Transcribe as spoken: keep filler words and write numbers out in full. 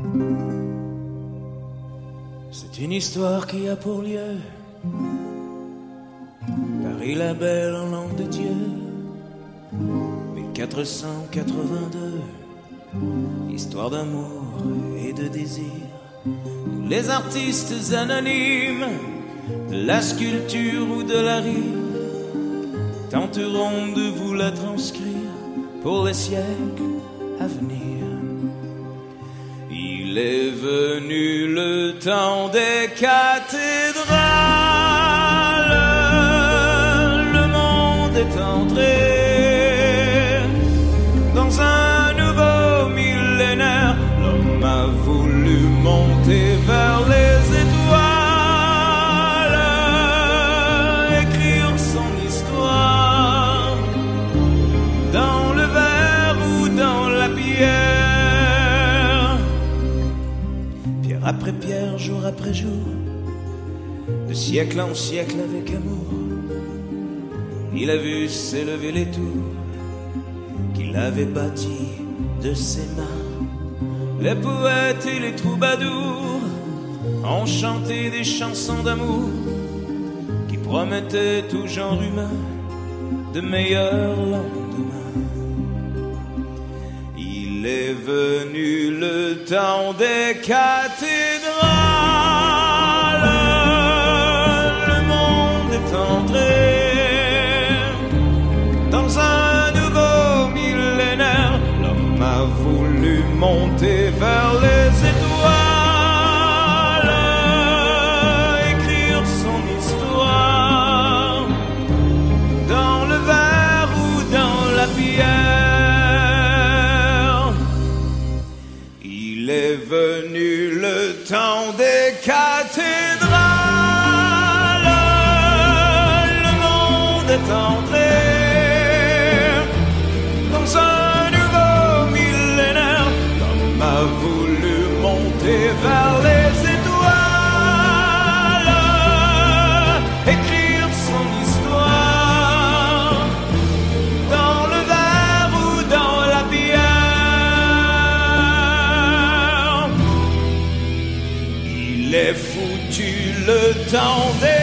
C'est une histoire qui a pour lieu Paris la belle en langue de Dieu, mille quatre cent quatre-vingt-deux. Histoire d'amour et de désir. Nous les artistes anonymes de la sculpture ou de la rime tenterons de vous la transcrire pour les siècles à venir. Il est venu le temps des cathédrales, le monde est entré dans un nouveau millénaire. L'homme a voulu monter vers les étoiles, écrire son histoire dans le verre ou dans la pierre. Pierre après pierre, jour après jour, de siècle en siècle avec amour, il a vu s'élever les tours qu'il avait bâties de ses mains. Les poètes et les troubadours ont chanté des chansons d'amour qui promettaient tout genre humain de meilleurs lendemains. Il est venu le temps des cathédrales, le monde est entré dans un nouveau millénaire. L'homme a voulu monter vers les étoiles, écrire son histoire dans le verre ou dans la pierre. Il est venu le temps des cathédrales, le monde est entré dans un nouveau millénaire. L'homme a voulu monter vers les étoiles, écrire son histoire dans le verre ou dans la bière. Il est foutu le temps des